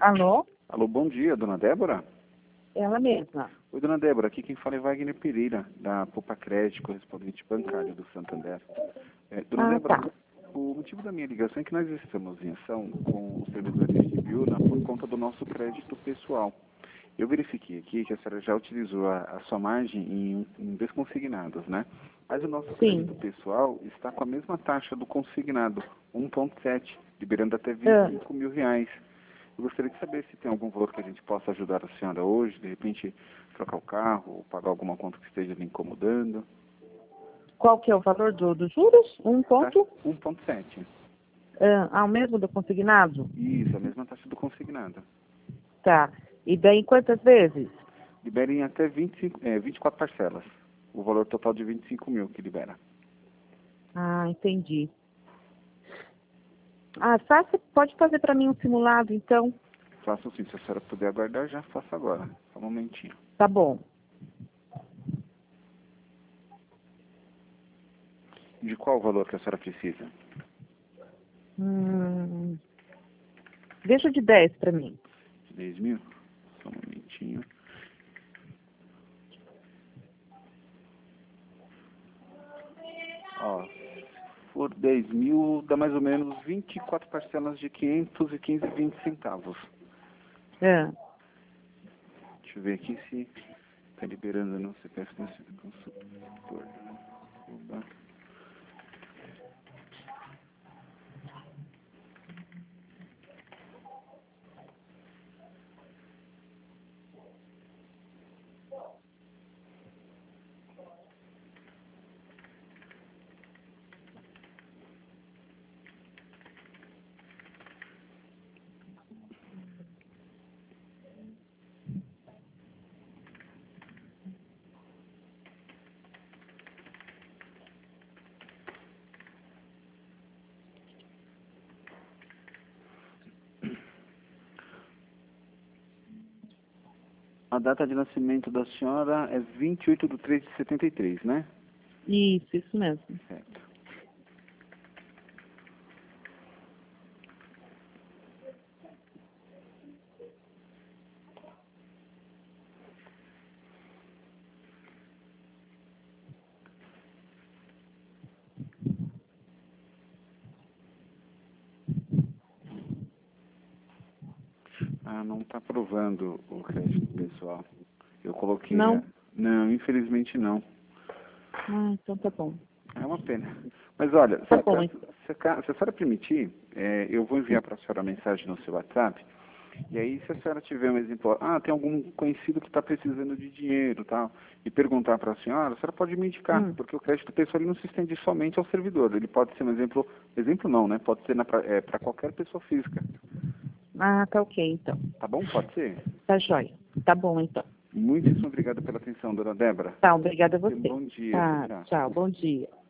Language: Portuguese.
Alô? Alô, bom dia, dona Débora? Ela mesma. Oi, dona Débora, aqui quem fala é Wagner Pereira, da Poupa Crédito, correspondente bancário do Santander. Dona Débora, Tá. o motivo da minha ligação é que nós estamos em ação com os servidores de Biúna por conta do nosso crédito pessoal. Eu verifiquei aqui que a senhora já utilizou a sua margem em desconsignados, né? Mas o nosso Sim. crédito pessoal está com a mesma taxa do consignado, 1,7, liberando até Ah, 25 mil reais. Eu gostaria de saber se tem algum valor que a gente possa ajudar a senhora hoje, de repente trocar o carro, ou pagar alguma conta que esteja lhe incomodando. qual que é o valor dos juros? Um ponto? 1,7. O mesmo do consignado? Isso, a mesma taxa do consignado. Tá. E daí quantas vezes? Liberem até 24 parcelas. O valor total de 25 mil que libera. Ah, entendi. Pode fazer para mim um simulado, então? Faça assim, se a senhora puder aguardar, já faça agora. Só um momentinho. Tá bom. De qual valor que a senhora precisa? Deixa de 10 para mim. 10 mil? Só um momentinho. Ó, por 10 mil dá mais ou menos 24 parcelas de 515,20 centavos. Ah, Deixa eu ver aqui se está liberando no CPF do consultor. Oba. A data de nascimento da senhora é 28/3/73, né? isso mesmo. Certo. Ah, não está aprovando o crédito pessoal. Eu coloquei... Não? Não, infelizmente não. Ah, então tá bom. É uma pena. Mas olha, Tá bom, então. se a senhora permitir, eu vou enviar para a senhora a mensagem no seu WhatsApp. E aí, se a senhora tiver um exemplo, tem algum conhecido que está precisando de dinheiro, tal, e perguntar para a senhora pode me indicar, porque o crédito pessoal ele não se estende somente ao servidor. Ele pode ser um exemplo não, né? Pode ser para qualquer pessoa física. Ah, tá ok, então. Tá bom? Pode ser? Tá jóia. Tá bom, então. Muitíssimo obrigado pela atenção, dona Débora. Tá, obrigada a você. Tenha um bom dia. Tá, Tchau. tchau, bom dia.